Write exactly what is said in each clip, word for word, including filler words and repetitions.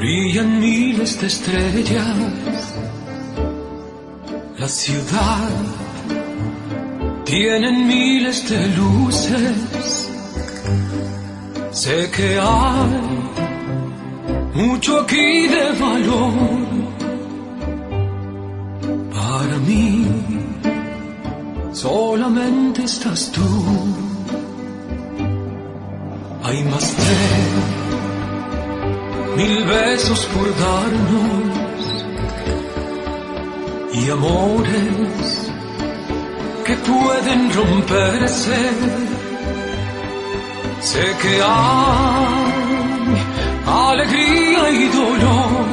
Brillan miles de estrellas, la ciudad tiene miles de luces. Sé que hay mucho aquí de valor para mí. Solamente estás tú. Hay más de mil besos por darnos y amores que pueden romperse. Sé que hay alegría y dolor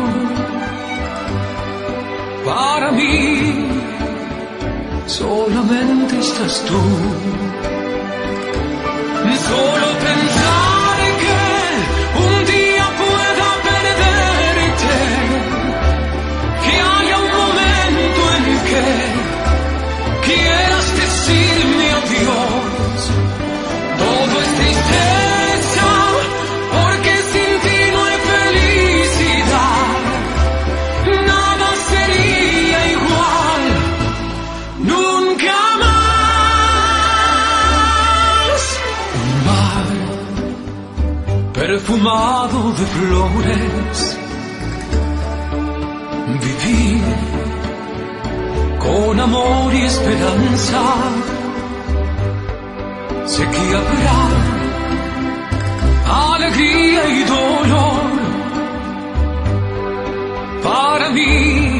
para mí. Solamente estás tú. Solo pensar que un día pueda perderte, que haya un momento en que quieras decirme adiós. Todo es tristeza, porque sin ti no hay felicidad. Nada sería igual, nunca más. Un mar perfumado de flores, vivir con amor y esperanza. Sé que habrá alegría y dolor para mí.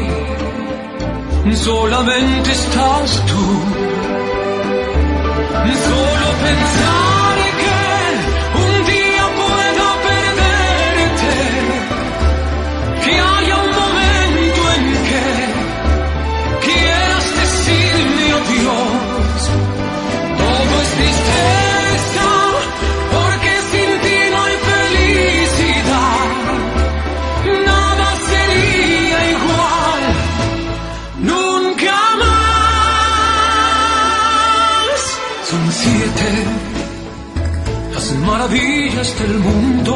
Solamente estás tú. Solo pensar que un día pueda perderte, que haya un momento en que quieras decirme adiós. Todo es tristeza, porque sin ti no hay felicidad. Nada sería igual, nunca más. Son siete las maravillas del mundo,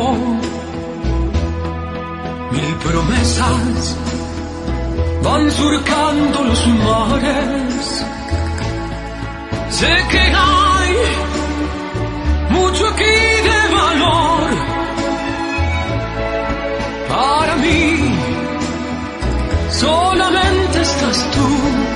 mil promesas van surcando los mares. Sé que hay mucho aquí de valor para mí. Solamente estás tú.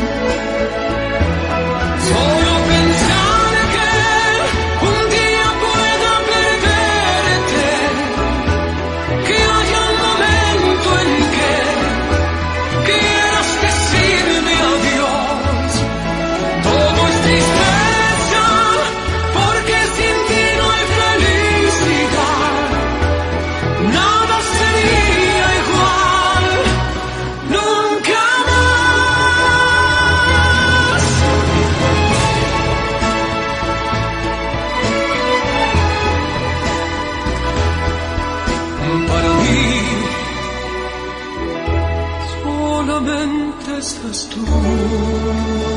Solo pensar que un día pueda perderte, que haya un momento en que quieras decirme adiós. Todo es tristeza, porque sin ti no hay felicidad. Nada sería igual, nunca más. Para mí, solamente estás tú.